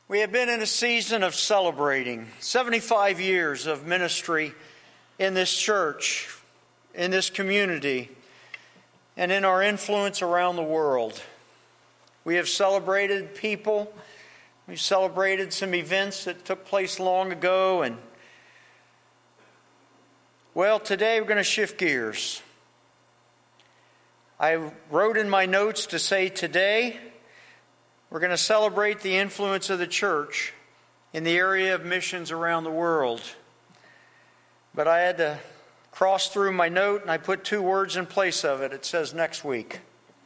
We have been in a season of celebrating 75 years of ministry in this church, in this community, and in our influence around the world. We have celebrated people. We've celebrated some events that took place long ago. And, well, today we're going to shift gears. I wrote in my notes to say today we're going to celebrate the influence of the church in the area of missions around the world. But I had to cross through my note and I put two words in place of it. It says next week.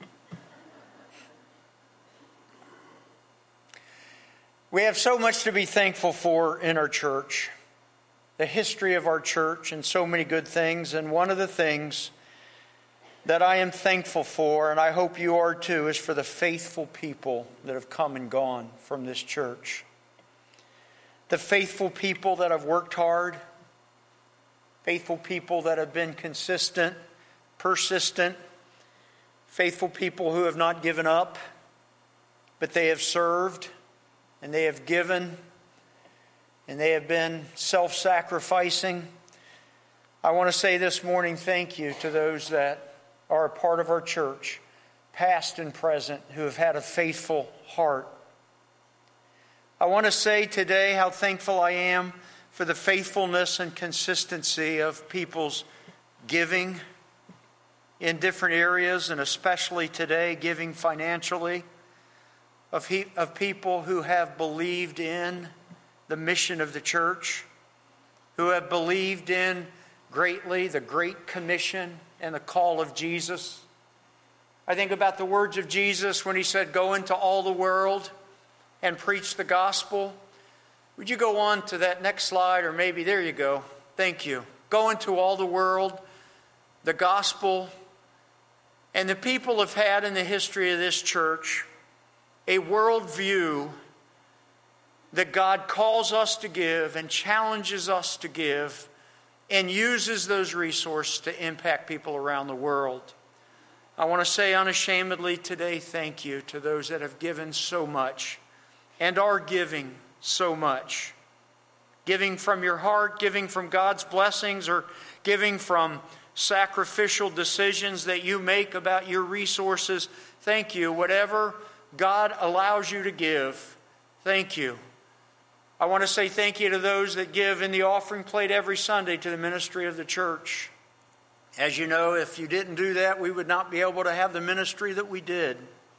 We have so much to be thankful for in our church, the history of our church and so many good things. And one of the things that I am thankful for, and I hope you are too, is for the faithful people that have come and gone from this church. The faithful people that have worked hard, faithful people that have been consistent, persistent, faithful people who have not given up, but they have served and they have given and they have been self-sacrificing. I want to say this morning thank you to those that are a part of our church, past and present, who have had a faithful heart. I want to say today how thankful I am for the faithfulness and consistency of people's giving in different areas, and especially today, giving financially, of people who have believed in the mission of the church, who have believed in greatly the Great Commission and the call of Jesus. I think about the words of Jesus when he said, "Go into all the world and preach the gospel." Would you go on to that next slide, or maybe, there you go. Thank you. Go into all the world, the gospel. And the people have had in the history of this church a worldview that God calls us to give and challenges us to give, and uses those resources to impact people around the world. I want to say unashamedly today, thank you to those that have given so much and are giving so much. Giving from your heart, giving from God's blessings, or giving from sacrificial decisions that you make about your resources. Thank you. Whatever God allows you to give, thank you. I want to say thank you to those that give in the offering plate every Sunday to the ministry of the church. As you know, if you didn't do that, we would not be able to have the ministry that we did.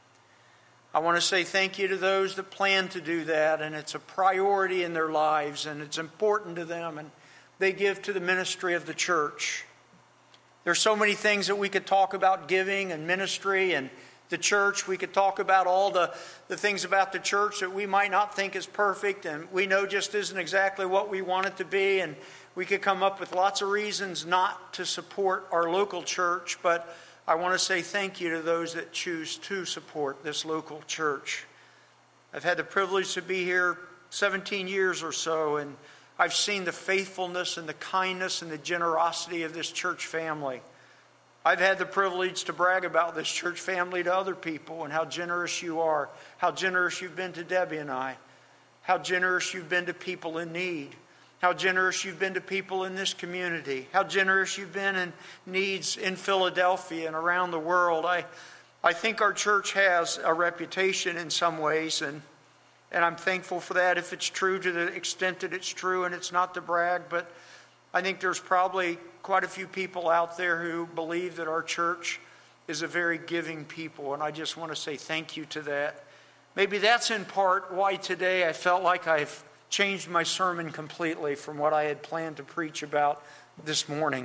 I want to say thank you to those that plan to do that, and it's a priority in their lives, and it's important to them, and they give to the ministry of the church. There's so many things that we could talk about giving and ministry and the church. We could talk about all the things about the church that we might not think is perfect and we know just isn't exactly what we want it to be. And we could come up with lots of reasons not to support our local church. But I want to say thank you to those that choose to support this local church. I've had the privilege to be here 17 years or so, and I've seen the faithfulness and the kindness and the generosity of this church family. I've had the privilege to brag about this church family to other people and how generous you are, how generous you've been to Debbie and I, how generous you've been to people in need, how generous you've been to people in this community, how generous you've been in needs in Philadelphia and around the world. I think our church has a reputation in some ways, and I'm thankful for that if it's true to the extent that it's true, and it's not to brag, but I think there's probably quite a few people out there who believe that our church is a very giving people, and I just want to say thank you to that. Maybe that's in part why today I felt like I've changed my sermon completely from what I had planned to preach about this morning.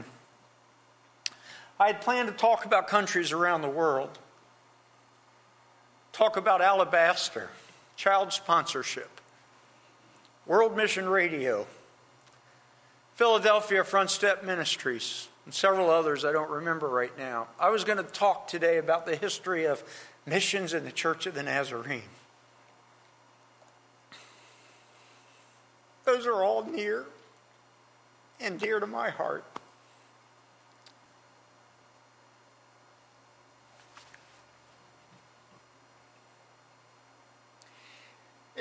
I had planned to talk about countries around the world, talk about Alabaster, child sponsorship, World Mission Radio, Philadelphia Front Step Ministries, and several others I don't remember right now. I was going to talk today about the history of missions in the Church of the Nazarene. Those are all near and dear to my heart.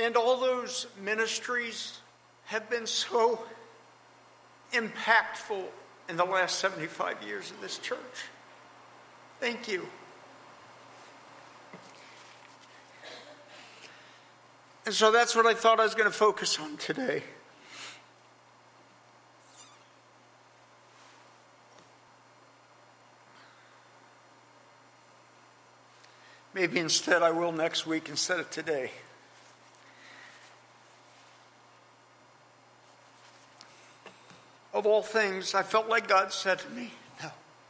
And all those ministries have been so impactful in the last 75 years of this church. Thank you. And so that's what I thought I was going to focus on today. Maybe instead I will next week instead of today. Of all things, I felt like God said to me, no.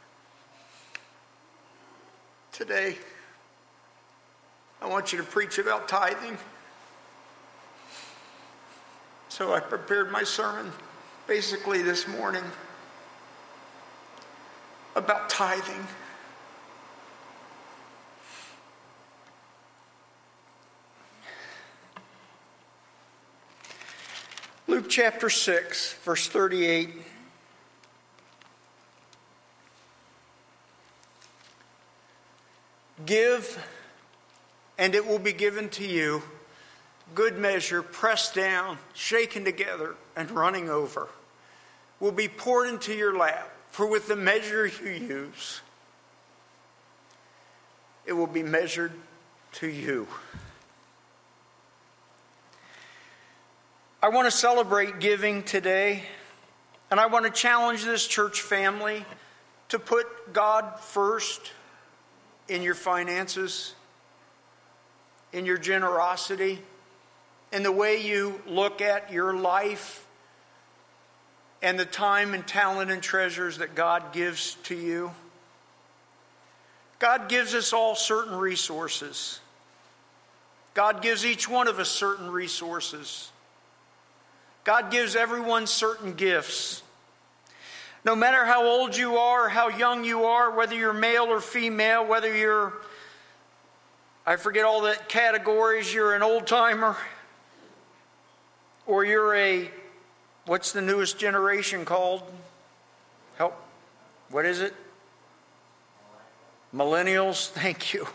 Today, I want you to preach about tithing. So I prepared my sermon basically this morning about tithing. Luke chapter 6, verse 38. Give, and it will be given to you, good measure, pressed down, shaken together, and running over, will be poured into your lap. For with the measure you use, it will be measured to you. I want to celebrate giving today, and I want to challenge this church family to put God first in your finances, in your generosity, in the way you look at your life and the time and talent and treasures that God gives to you. God gives us all certain resources. God gives each one of us certain resources. God gives everyone certain gifts. No matter how old you are, how young you are, whether you're male or female, whether you're, I forget all the categories, you're an old timer, or you're a, what's the newest generation called? Help. What is it? Millennials. Thank you.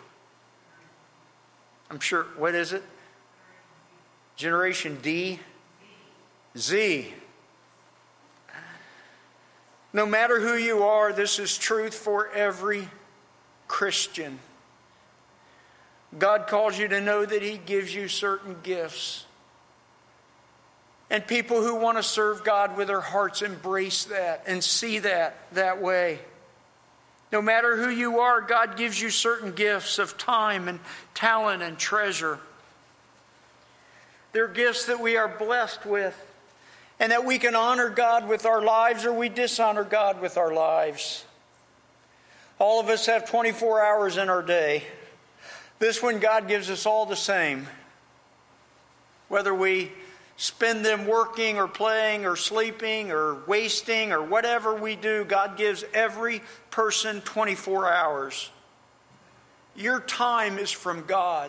I'm sure, what is it? Generation D? Z. No matter who you are, this is truth for every Christian. God calls you to know that He gives you certain gifts. And people who want to serve God with their hearts embrace that and see that way. No matter who you are, God gives you certain gifts of time and talent and treasure. They're gifts that we are blessed with, and that we can honor God with our lives or we dishonor God with our lives. All of us have 24 hours in our day. This one God gives us all the same. Whether we spend them working or playing or sleeping or wasting or whatever we do, God gives every person 24 hours. Your time is from God.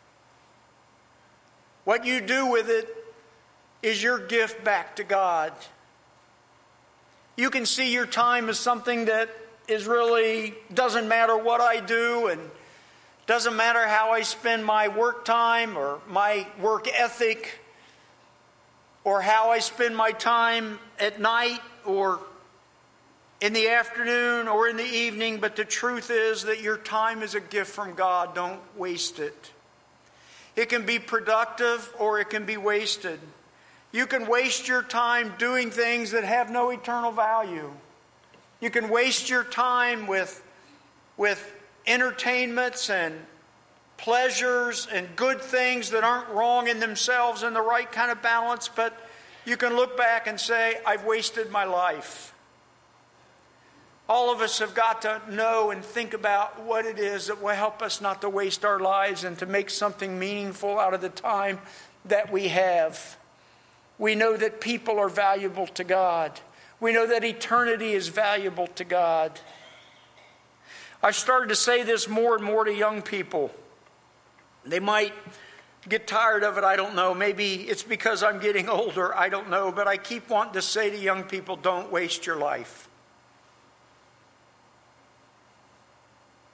What you do with it is your gift back to God. You can see your time as something that is really, doesn't matter what I do, and doesn't matter how I spend my work time or my work ethic, or how I spend my time at night or in the afternoon or in the evening. But the truth is that your time is a gift from God. Don't waste it. It can be productive or it can be wasted. You can waste your time doing things that have no eternal value. You can waste your time with entertainments and pleasures and good things that aren't wrong in themselves in the right kind of balance, but you can look back and say, I've wasted my life. All of us have got to know and think about what it is that will help us not to waste our lives and to make something meaningful out of the time that we have. We know that people are valuable to God. We know that eternity is valuable to God. I've started to say this more and more to young people. They might get tired of it, I don't know. Maybe it's because I'm getting older, I don't know. But I keep wanting to say to young people, don't waste your life.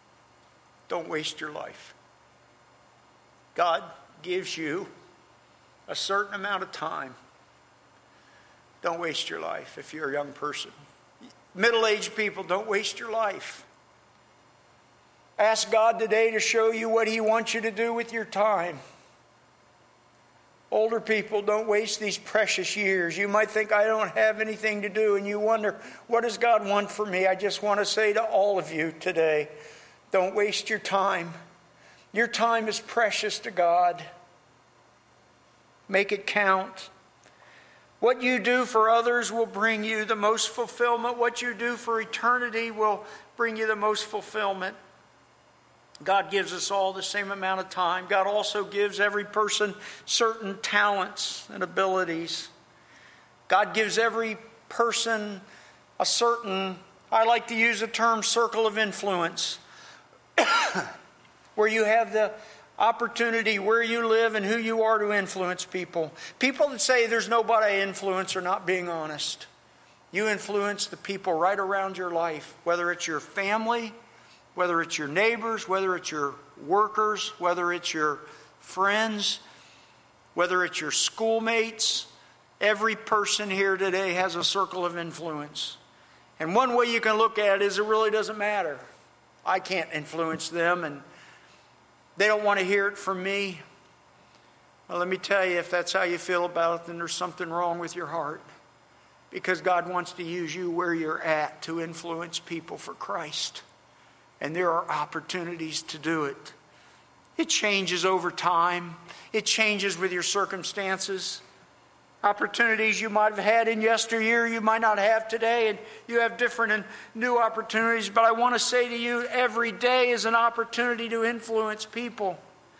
Don't waste your life. God gives you a certain amount of time. Don't waste your life if you're a young person. Middle-aged people, don't waste your life. Ask God today to show you what He wants you to do with your time. Older people, don't waste these precious years. You might think, I don't have anything to do, and you wonder, what does God want for me? I just want to say to all of you today, don't waste your time. Your time is precious to God. Make it count. What you do for others will bring you the most fulfillment. What you do for eternity will bring you the most fulfillment. God gives us all the same amount of time. God also gives every person certain talents and abilities. God gives every person a certain, I like to use the term circle of influence, where you have the opportunity where you live and who you are to influence people. People that say there's nobody I influence are not being honest. You influence the people right around your life, whether it's your family, whether it's your neighbors, whether it's your workers, whether it's your friends, whether it's your schoolmates. Every person here today has a circle of influence. And one way you can look at it is it really doesn't matter. I can't influence them and they don't want to hear it from me. Well, let me tell you, if that's how you feel about it, then there's something wrong with your heart. Because God wants to use you where you're at to influence people for Christ. And there are opportunities to do it. It changes over time. It changes with your circumstances. Opportunities you might have had in yesteryear, you might not have today, and you have different and new opportunities. But I want to say to you, every day is an opportunity to influence people.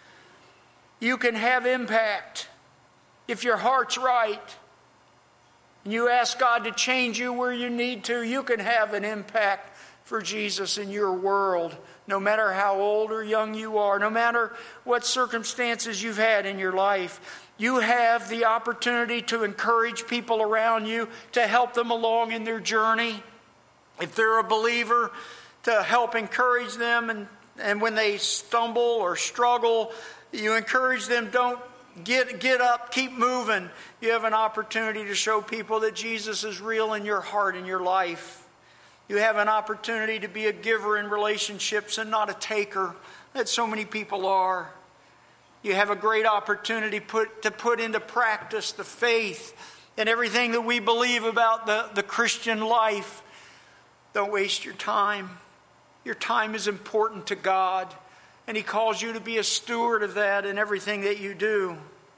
You can have impact if your heart's right. And you ask God to change you where you need to, you can have an impact for Jesus in your world, no matter how old or young you are, no matter what circumstances you've had in your life. You have the opportunity to encourage people around you, to help them along in their journey. If they're a believer, to help encourage them, and when they stumble or struggle, you encourage them, don't get up, keep moving. You have an opportunity to show people that Jesus is real in your heart and your life. You have an opportunity to be a giver in relationships and not a taker, that so many people are. You have a great opportunity to put into practice the faith and everything that we believe about the Christian life. Don't waste your time. Your time is important to God, and He calls you to be a steward of that in everything that you do.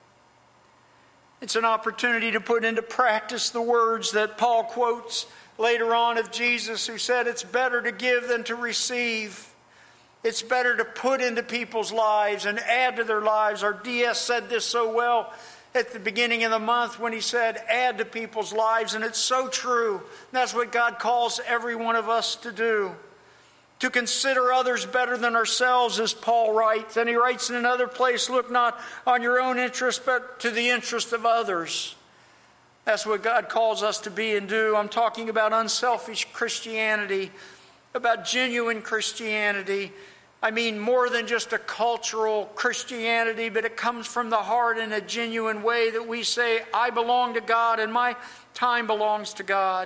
It's an opportunity to put into practice the words that Paul quotes later on of Jesus, who said it's better to give than to receive. It's better to put into people's lives and add to their lives. Our DS said this so well at the beginning of the month when he said, add to people's lives. And it's so true. And that's what God calls every one of us to do. To consider others better than ourselves, as Paul writes. And he writes in another place, look not on your own interest, but to the interest of others. That's what God calls us to be and do. I'm talking about unselfish Christianity, about genuine Christianity. I mean more than just a cultural Christianity, but it comes from the heart in a genuine way that we say, I belong to God and my time belongs to God.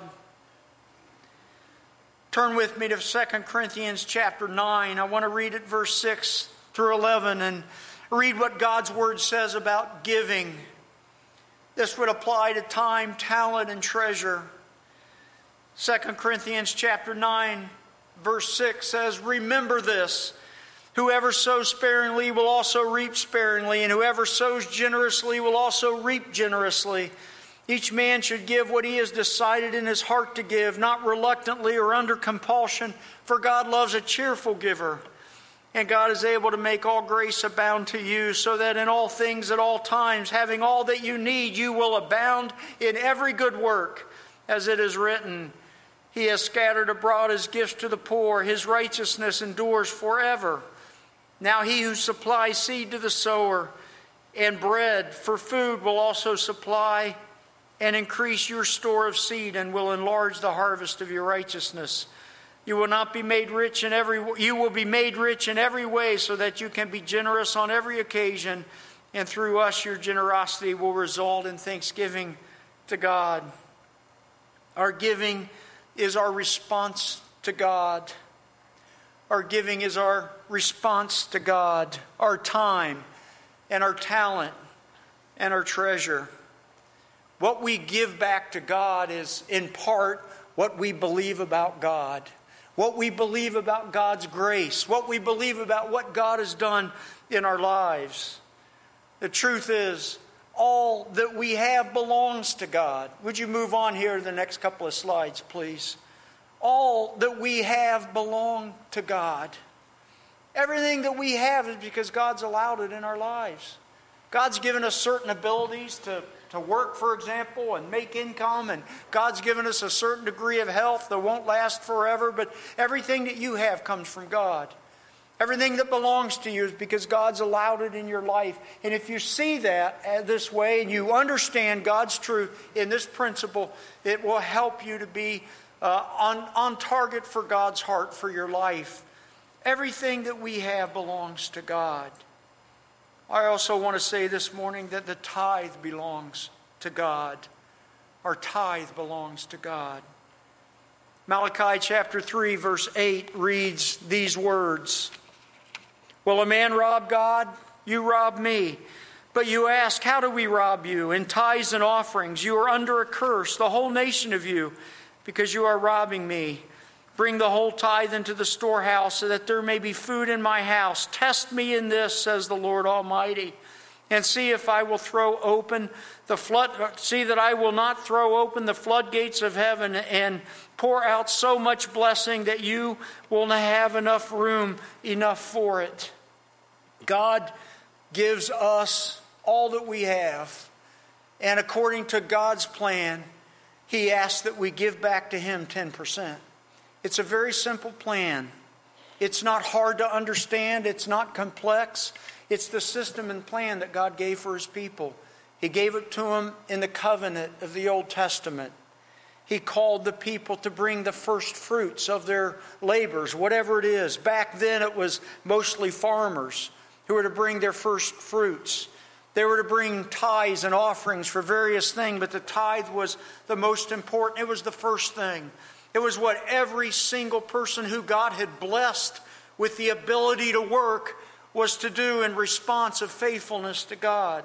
Turn with me to 2 Corinthians chapter 9. I want to read it verse 6 through 11 and read what God's Word says about giving. This would apply to time, talent, and treasure. 2 Corinthians chapter 9, verse 6 says, remember this, whoever sows sparingly will also reap sparingly, and whoever sows generously will also reap generously. Each man should give what he has decided in his heart to give, not reluctantly or under compulsion, for God loves a cheerful giver. And God is able to make all grace abound to you, so that in all things at all times, having all that you need, you will abound in every good work. As it is written, He has scattered abroad His gifts to the poor. His righteousness endures forever. Now He who supplies seed to the sower and bread for food will also supply and increase your store of seed, and will enlarge the harvest of your righteousness. You will be made rich in every way, so that you can be generous on every occasion, And through us, your generosity will result in thanksgiving to God. Our giving is our response to God. Our giving is our response to God, our time and our talent and our treasure. What we give back to God is in part what we believe about God, what we believe about God's grace, what we believe about what God has done in our lives. The truth is, all that we have belongs to God. Would you move on here to the next couple of slides, please? All that we have belong to God. Everything that we have is because God's allowed it in our lives. God's given us certain abilities to work, for example, and make income. And God's given us a certain degree of health that won't last forever. But everything that you have comes from God. Everything that belongs to you is because God's allowed it in your life. And if you see that this way and you understand God's truth in this principle, it will help you to be on target for God's heart for your life. Everything that we have belongs to God. I also want to say this morning that the tithe belongs to God. Our tithe belongs to God. Malachi chapter 3 verse 8 reads these words. Will a man rob God? You rob me. But you ask, how do we rob you? In tithes and offerings. You are under a curse, the whole nation of you, because you are robbing me. Bring the whole tithe into the storehouse, so that there may be food in my house. Test me in this, says the Lord Almighty, and see if I will throw open the flood. See that I will not throw open the floodgates of heaven and pour out so much blessing that you will not have enough room enough for it. God gives us all that we have, and according to God's plan, He asks that we give back to Him 10%. It's a very simple plan. It's not hard to understand. It's not complex. It's the system and plan that God gave for His people. He gave it to them in the covenant of the Old Testament. He called the people to bring the first fruits of their labors, whatever it is. Back then it was mostly farmers who were to bring their first fruits. They were to bring tithes and offerings for various things, but the tithe was the most important. It was the first thing. It was what every single person who God had blessed with the ability to work was to do in response of faithfulness to God.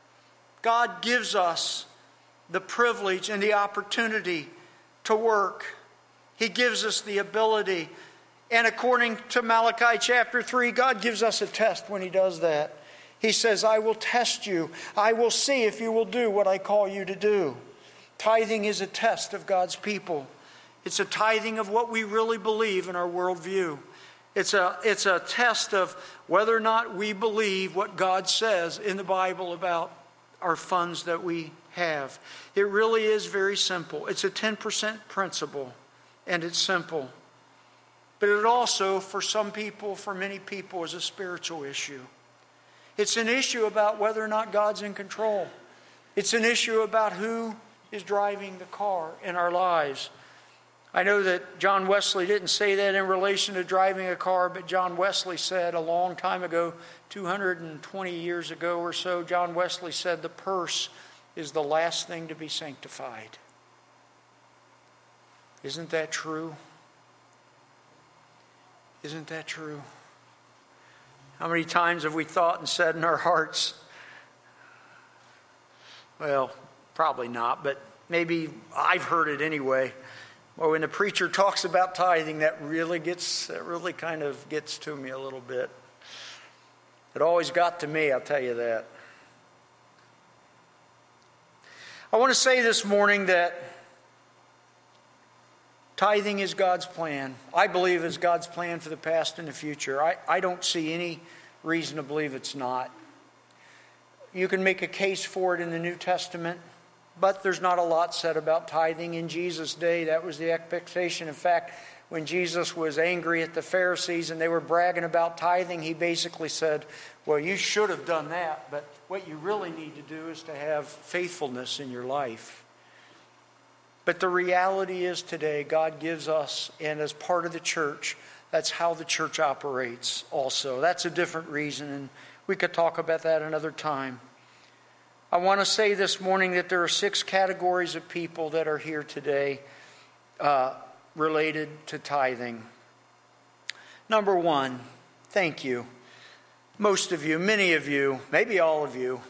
God gives us the privilege and the opportunity to work. He gives us the ability. And according to Malachi chapter 3, God gives us a test when He does that. He says, I will test you. I will see if you will do what I call you to do. Tithing is a test of God's people. It's a tithing of what we really believe in our worldview. It's a test of whether or not we believe what God says in the Bible about our funds that we have. It really is very simple. It's a 10% principle, and it's simple. But it also, for some people, for many people, is a spiritual issue. It's an issue about whether or not God's in control. It's an issue about who is driving the car in our lives. I know that John Wesley didn't say that in relation to driving a car, but John Wesley said a long time ago, 220 years ago or so, John Wesley said the purse is the last thing to be sanctified. Isn't that true? Isn't that true? How many times have we thought and said in our hearts, well, probably not, but maybe I've heard it anyway. Well, when the preacher talks about tithing, that really kind of gets to me a little bit. It always got to me, I'll tell you that. I want to say this morning that tithing is God's plan. I believe it's God's plan for the past and the future. I don't see any reason to believe it's not. You can make a case for it in the New Testament, but there's not a lot said about tithing. In Jesus' day, that was the expectation. In fact, when Jesus was angry at the Pharisees and they were bragging about tithing, He basically said, well, you should have done that, but what you really need to do is to have faithfulness in your life. But the reality is today, God gives us, and as part of the church, that's how the church operates also. That's a different reason, and We could talk about that another time. I want to say this morning that there are 6 categories of people that are here today related to tithing. Number 1, thank you. Most of you, many of you, maybe all of you,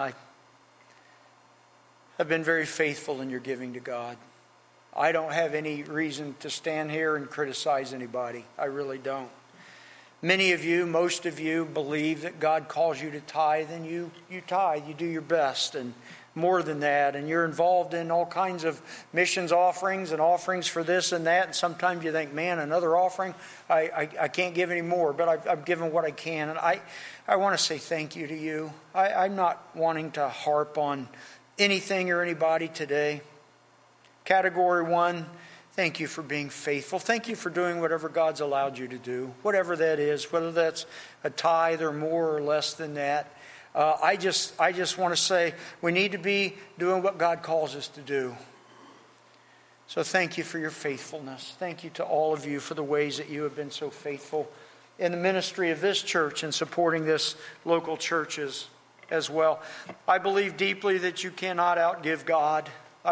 have been very faithful in your giving to God. I don't have any reason to stand here and criticize anybody. I really don't. Many of you, most of you, believe that God calls you to tithe, and you tithe. You do your best, and more than that. And you're involved in all kinds of missions offerings and offerings for this and that. And sometimes you think, man, another offering? I can't give any more, but I've given what I can. And I want to say thank you to you. I'm not wanting to harp on anything or anybody today. Category 1, thank you for being faithful. Thank you for doing whatever God's allowed you to do, whatever that is, whether that's a tithe or more or less than that. I just want to say we need to be doing what God calls us to do. So thank you for your faithfulness. Thank you to all of you for the ways that you have been so faithful in the ministry of this church and supporting this local churches as well. I believe deeply that you cannot outgive God.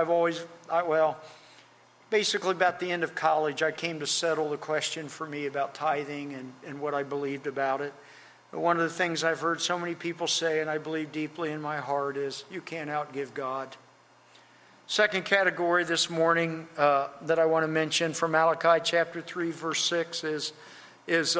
Basically about the end of college, I came to settle the question for me about tithing and what I believed about it. But one of the things I've heard so many people say, and I believe deeply in my heart, is you can't outgive God. Second category this morning that I want to mention from Malachi chapter 3, verse 6 is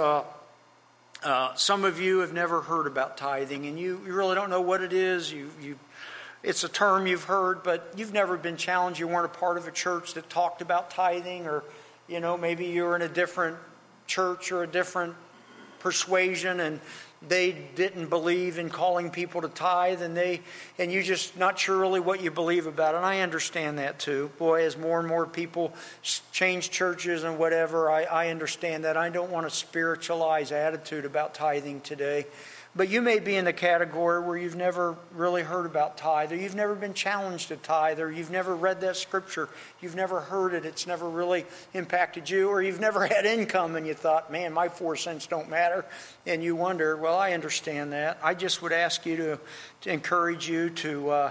some of you have never heard about tithing, and you really don't know what it is. It's a term you've heard, but you've never been challenged. You weren't a part of a church that talked about tithing, or maybe you were in a different church or a different persuasion, and they didn't believe in calling people to tithe, and you're just not sure really what you believe about it. And I understand that too. Boy, as more and more people change churches and whatever, I understand that. I don't want a spiritualized attitude about tithing today. But you may be in the category where you've never really heard about tithe, or you've never been challenged to tithe, or you've never read that scripture, you've never heard it, it's never really impacted you, or you've never had income and you thought, man, my 4 cents don't matter, and you wonder, well, I understand that. I just would ask you to encourage you to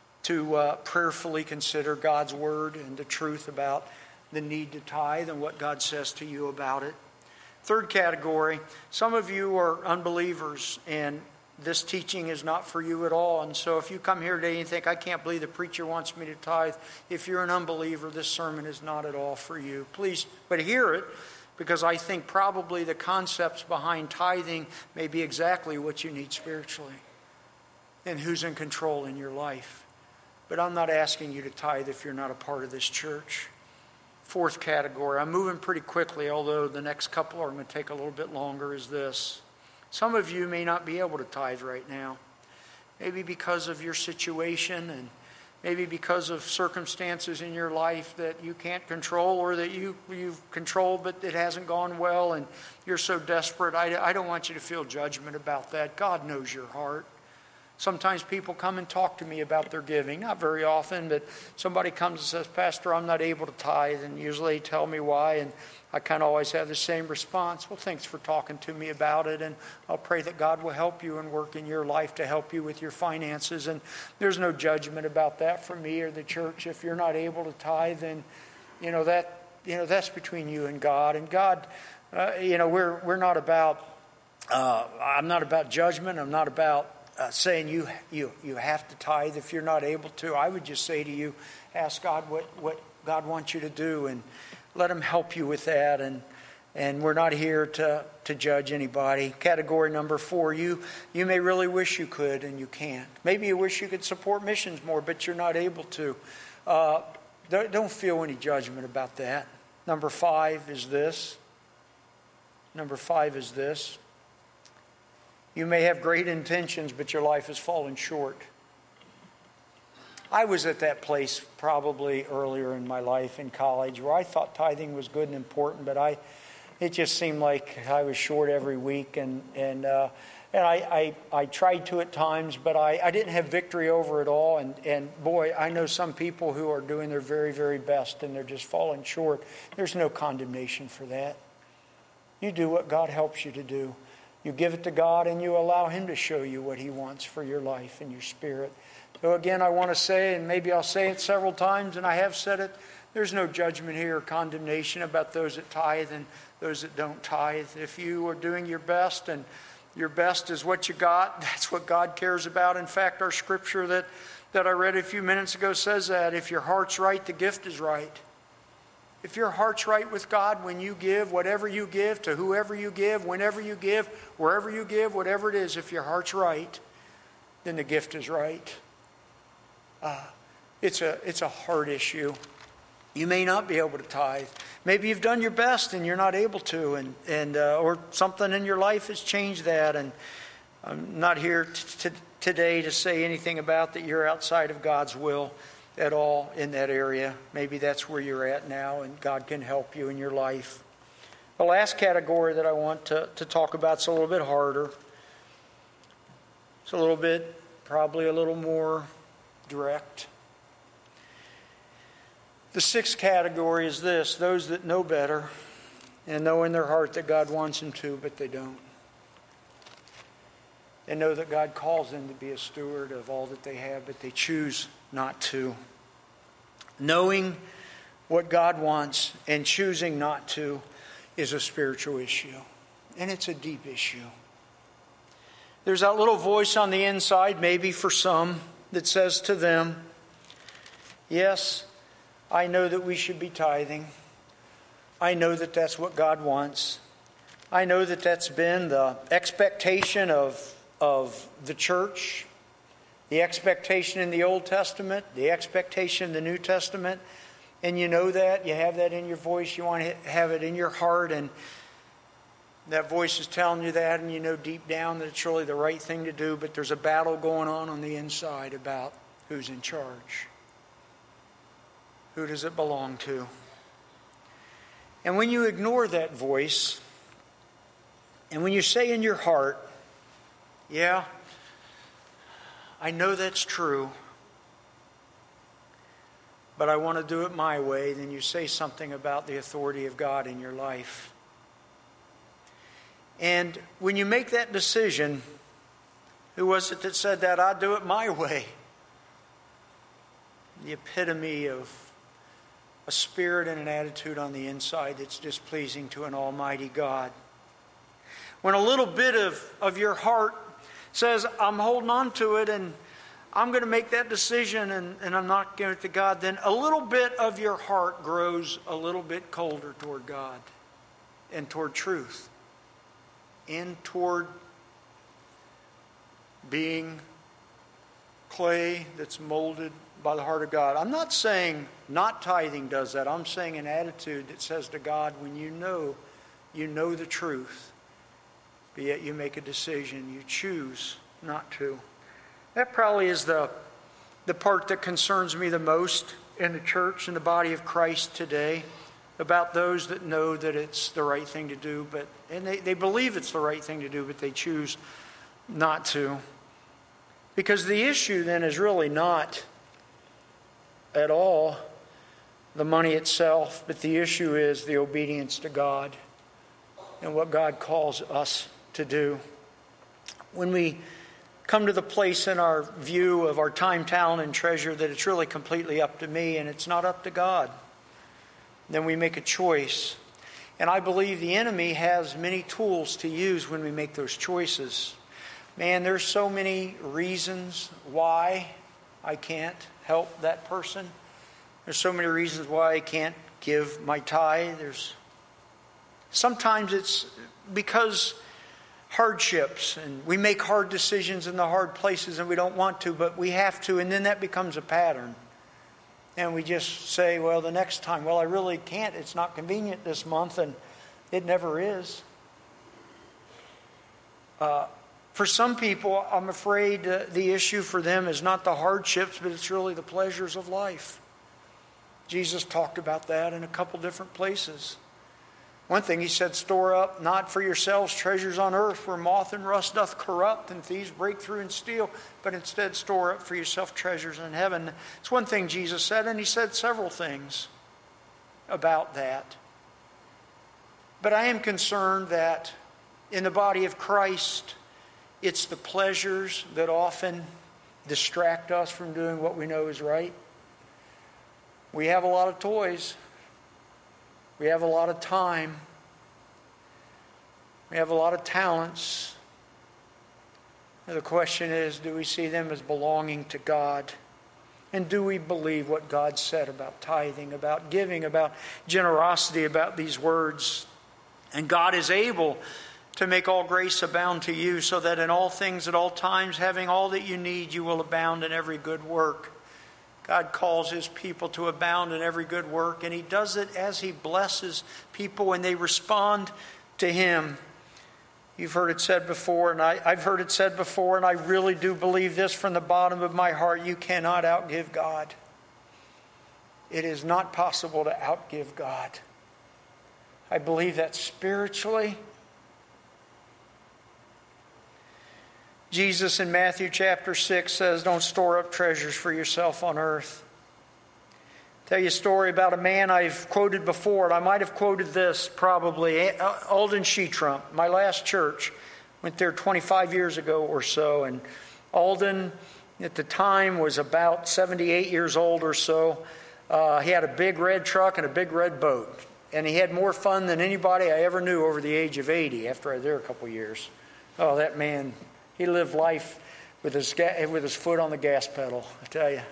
prayerfully consider God's word and the truth about the need to tithe and what God says to you about it. Third category, some of you are unbelievers and this teaching is not for you at all. And so if you come here today and you think, I can't believe the preacher wants me to tithe, if you're an unbeliever, this sermon is not at all for you. Please, but hear it, because I think probably the concepts behind tithing may be exactly what you need spiritually and who's in control in your life. But I'm not asking you to tithe if you're not a part of this church. Fourth category, I'm moving pretty quickly, although the next couple are going to take a little bit longer, is this. Some of you may not be able to tithe right now. Maybe because of your situation, and maybe because of circumstances in your life that you can't control, or that you've controlled but it hasn't gone well and you're so desperate. I don't want you to feel judgment about that. God knows your heart. Sometimes people come and talk to me about their giving. Not very often, but somebody comes and says, Pastor, I'm not able to tithe. And usually they tell me why. And I kind of always have the same response. Well, thanks for talking to me about it. And I'll pray that God will help you and work in your life to help you with your finances. And there's no judgment about that from me or the church. If you're not able to tithe, then that's between you and God. And God, we're not about. I'm not about judgment. I'm not about saying you have to tithe if you're not able to. I would just say to you, ask God what God wants you to do and let Him help you with that. And we're not here to judge anybody. Category number 4, you may really wish you could and you can't. Maybe you wish you could support missions more, but you're not able to. Don't feel any judgment about that. Number 5 is this. You may have great intentions, but your life has fallen short. I was at that place probably earlier in my life in college where I thought tithing was good and important, but it just seemed like I was short every week, and I tried to at times, but I didn't have victory over it all. And boy, I know some people who are doing their very, very best, and they're just falling short. There's no condemnation for that. You do what God helps you to do. You give it to God and you allow Him to show you what He wants for your life and your spirit. So again, I want to say, and maybe I'll say it several times, and I have said it, there's no judgment here or condemnation about those that tithe and those that don't tithe. If you are doing your best and your best is what you got, that's what God cares about. In fact, our scripture that I read a few minutes ago says that if your heart's right, the gift is right. If your heart's right with God, when you give, whatever you give, to whoever you give, whenever you give, wherever you give, whatever it is, if your heart's right, then the gift is right. It's a heart issue. You may not be able to tithe. Maybe you've done your best and you're not able to, and or something in your life has changed that. And I'm not here today to say anything about that you're outside of God's will at all in that area. Maybe that's where you're at now, and God can help you in your life. The last category that I want to talk about is a little bit harder. It's a little bit, probably a little more direct. The sixth category is this: those that know better and know in their heart that God wants them to, but they don't. They know that God calls them to be a steward of all that they have, but they choose not to. Knowing what God wants and choosing not to is a spiritual issue, and it's a deep issue. There's that little voice on the inside, maybe for some, that says to them, yes, I know that we should be tithing. I know that that's what God wants. I know that that's been the expectation of the church, the expectation in the Old Testament, the expectation in the New Testament. And you know that, you have that in your voice, you want to have it in your heart, and that voice is telling you that, and you know deep down that it's really the right thing to do, but there's a battle going on the inside about who's in charge. Who does it belong to? And when you ignore that voice, and when you say in your heart, yeah, I know that's true, but I want to do it my way, then you say something about the authority of God in your life. And when you make that decision, who was it that said that? I'll do it my way. The epitome of a spirit and an attitude on the inside that's displeasing to an almighty God. When a little bit of your heart says, I'm holding on to it and I'm going to make that decision and I'm not giving it to God, then a little bit of your heart grows a little bit colder toward God and toward truth and toward being clay that's molded by the heart of God. I'm not saying not tithing does that. I'm saying an attitude that says to God, when you know the truth, but yet you make a decision, you choose not to. That probably is the part that concerns me the most in the church, in the body of Christ today, about those that know that it's the right thing to do, and they believe it's the right thing to do, but they choose not to. Because the issue then is really not at all the money itself, but the issue is the obedience to God and what God calls us to do. When we come to the place in our view of our time, talent, and treasure that it's really completely up to me and it's not up to God, then we make a choice. And I believe the enemy has many tools to use when we make those choices. Man, there's so many reasons why I can't help that person. There's so many reasons why I can't give my tithe. Sometimes it's because hardships, and we make hard decisions in the hard places and we don't want to, but we have to, and then that becomes a pattern. And we just say, well, the next time, well, I really can't. It's not convenient this month, and it never is. For some people, I'm afraid the issue for them is not the hardships, but it's really the pleasures of life. Jesus talked about that in a couple different places. One thing he said, store up not for yourselves treasures on earth where moth and rust doth corrupt and thieves break through and steal, but instead store up for yourself treasures in heaven. It's one thing Jesus said, and he said several things about that. But I am concerned that in the body of Christ, it's the pleasures that often distract us from doing what we know is right. We have a lot of toys. We have a lot of time. We have a lot of talents. And the question is, do we see them as belonging to God? And do we believe what God said about tithing, about giving, about generosity, about these words? And God is able to make all grace abound to you, so that in all things at all times, having all that you need, you will abound in every good work. God calls His people to abound in every good work, and He does it as He blesses people when they respond to Him. You've heard it said before, and I've heard it said before, and I really do believe this from the bottom of my heart: you cannot outgive God. It is not possible to outgive God. I believe that spiritually. Jesus in Matthew chapter 6 says, don't store up treasures for yourself on earth. I'll tell you a story about a man I've quoted before, and I might have quoted this probably. Alden Sheetrump, my last church, went there 25 years ago or so, and Alden at the time was about 78 years old or so. He had a big red truck and a big red boat, and he had more fun than anybody I ever knew over the age of 80 after I was there a couple years. Oh, that man, he lived life with his foot on the gas pedal, I tell you.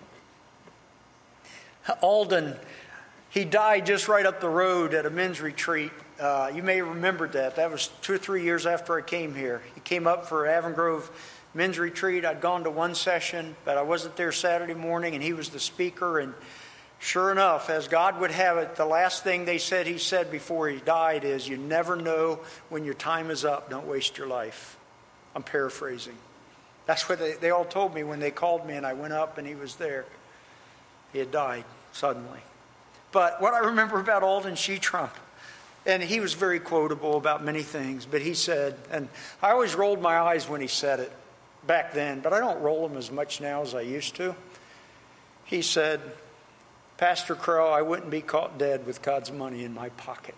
Alden, he died just right up the road at a men's retreat. You may have remembered that. That was 2 or 3 years after I came here. He came up for Avon Grove men's retreat. I'd gone to one session, but I wasn't there Saturday morning, and he was the speaker. And sure enough, as God would have it, the last thing he said before he died is, you never know when your time is up. Don't waste your life. I'm paraphrasing. That's what they all told me when they called me, and I went up and he was there. He had died suddenly. But what I remember about Alden Sheetrump, and he was very quotable about many things, but he said, and I always rolled my eyes when he said it back then, but I don't roll them as much now as I used to. He said, Pastor Crow, I wouldn't be caught dead with God's money in my pocket.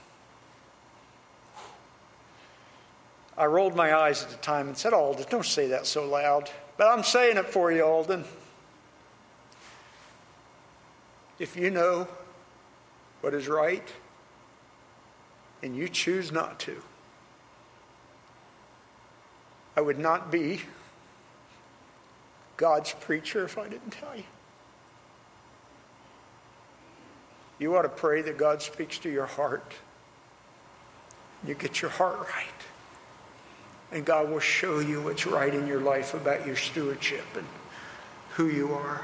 I rolled my eyes at the time and said, Alden, don't say that so loud. But I'm saying it for you, Alden. If you know what is right and you choose not to, I would not be God's preacher if I didn't tell you. You ought to pray that God speaks to your heart. You get your heart right. And God will show you what's right in your life about your stewardship and who you are.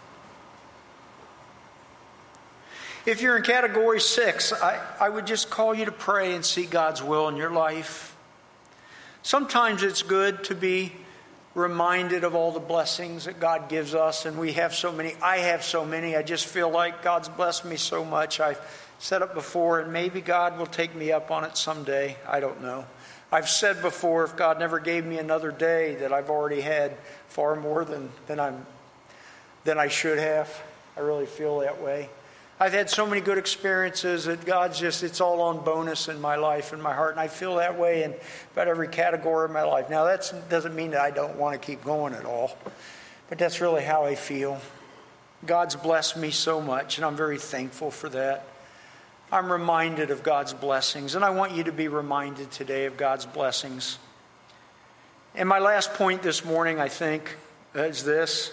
If you're in category 6, I would just call you to pray and seek God's will in your life. Sometimes it's good to be reminded of all the blessings that God gives us, and we have so many. I have so many. I just feel like God's blessed me so much. I've said it before, and maybe God will take me up on it someday. I don't know. I've said before, if God never gave me another day, that I've already had far more than I should have. I really feel that way. I've had so many good experiences that it's all on bonus in my life and my heart, and I feel that way in about every category of my life. Now, that doesn't mean that I don't want to keep going at all, but that's really how I feel. God's blessed me so much, and I'm very thankful for that. I'm reminded of God's blessings, and I want you to be reminded today of God's blessings. And my last point this morning, I think, is this.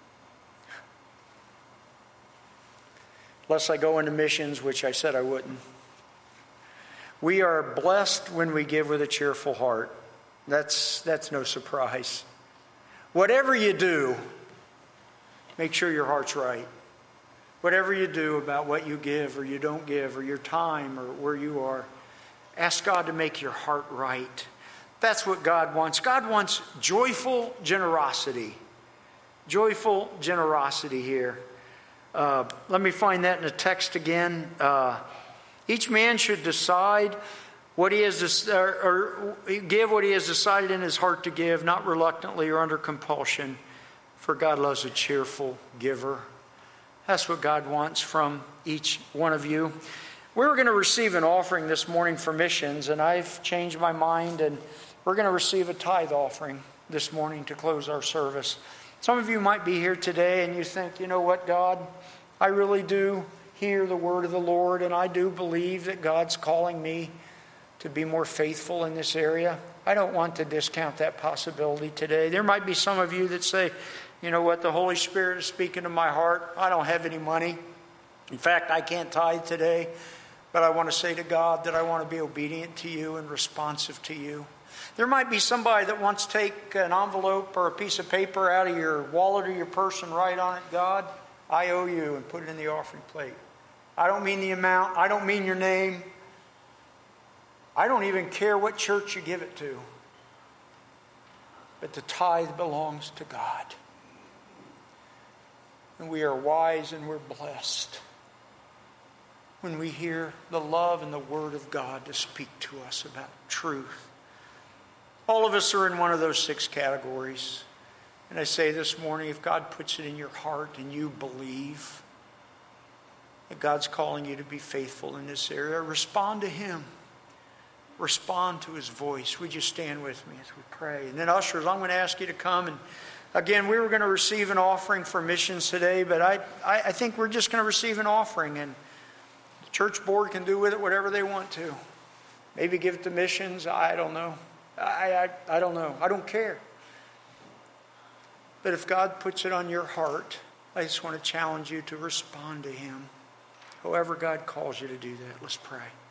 Lest I go into missions, which I said I wouldn't. We are blessed when we give with a cheerful heart. That's no surprise. Whatever you do, make sure your heart's right. Whatever you do about what you give or you don't give, or your time or where you are, ask God to make your heart right. That's what God wants. God wants joyful generosity. Joyful generosity here. Let me find that in the text again. Each man should decide what he has or give what he has decided in his heart to give, not reluctantly or under compulsion, for God loves a cheerful giver. That's what God wants from each one of you. We were going to receive an offering this morning for missions, and I've changed my mind, and we're going to receive a tithe offering this morning to close our service. Some of you might be here today and you think, you know what, God, I really do hear the word of the Lord, and I do believe that God's calling me to be more faithful in this area. I don't want to discount that possibility today. There might be some of you that say, you know what, the Holy Spirit is speaking to my heart. I don't have any money. In fact, I can't tithe today. But I want to say to God that I want to be obedient to you and responsive to you. There might be somebody that wants to take an envelope or a piece of paper out of your wallet or your purse and write on it, God, I owe you, and put it in the offering plate. I don't mean the amount. I don't mean your name. I don't even care what church you give it to. But the tithe belongs to God. And we are wise and we're blessed when we hear the love and the word of God to speak to us about truth. All of us are in one of those 6 categories. And I say this morning, if God puts it in your heart and you believe that God's calling you to be faithful in this area, respond to Him. Respond to His voice. Would you stand with me as we pray? And then ushers, I'm going to ask you to come. And again, we were going to receive an offering for missions today, but I think we're just going to receive an offering, and the church board can do with it whatever they want to. Maybe give it to missions. I don't know. I don't know. I don't care. But if God puts it on your heart, I just want to challenge you to respond to Him. However God calls you to do that. Let's pray.